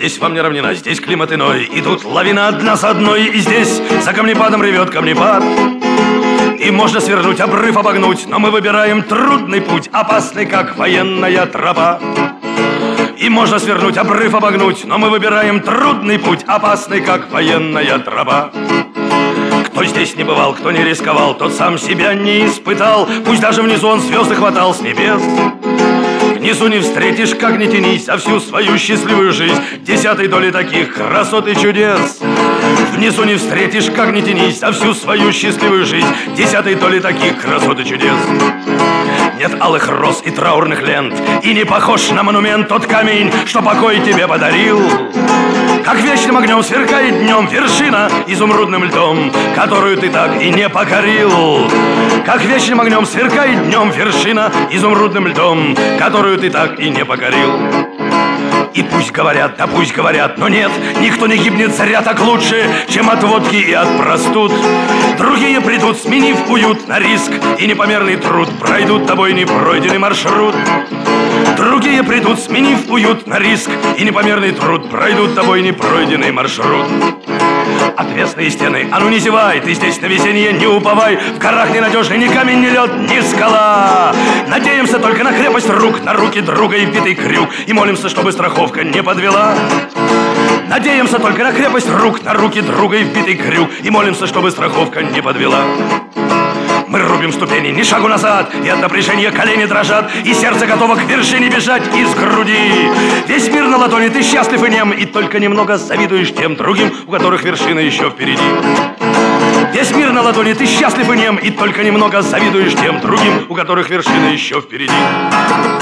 Здесь вам не равнина, здесь климат иной. И тут лавина одна за одной. И здесь за камнепадом ревет камнепад. И можно свернуть, обрыв обогнуть, но мы выбираем трудный путь, опасный, как военная тропа. И можно свернуть, обрыв обогнуть, но мы выбираем трудный путь, опасный, как военная тропа. Кто здесь не бывал, кто не рисковал, тот сам себя не испытал. Пусть даже внизу он звезды хватал с небес. Внизу не встретишь, как ни тянись, а всю свою счастливую жизнь десятой доли таких красот и чудес. Внизу не встретишь, как ни тянись, а всю свою счастливую жизнь десятой доли таких красот и чудес. Нет алых роз и траурных лент, и не похож на монумент тот камень, что покой тебе подарил. Как вечным огнем сверкает днем вершина изумрудным льдом, которую ты так и не покорил. Как вечным огнем сверкает днем вершина изумрудным льдом, которую ты так и не покорил. И пусть говорят, да пусть говорят, но нет, никто не гибнет зря так лучше, чем от водки и от простуд. Другие придут, сменив уют на риск и непомерный труд, пройдут тобой непройденный маршрут. Другие придут, сменив уют на риск и непомерный труд, пройдут тобой непройденный маршрут. Отвесные стены, а ну не зевай, ты здесь на весеннее не уповай. В горах ненадежный ни камень, ни лед, ни скала. Надеемся только на крепость рук, на руки друга и вбитый крюк, и молимся, чтобы страховка не подвела. Надеемся только на крепость рук, на руки друга и вбитый крюк, и молимся, чтобы страховка не подвела. Мы рубим ступени, ни шагу назад, и от напряжения колени дрожат, и сердце готово к вершине бежать из груди. Весь мир на ладони, ты счастлив и нем, и только немного завидуешь тем другим, у которых вершина еще впереди. Весь мир на ладони, ты счастлив и нем, и только немного завидуешь тем другим, у которых вершина еще впереди.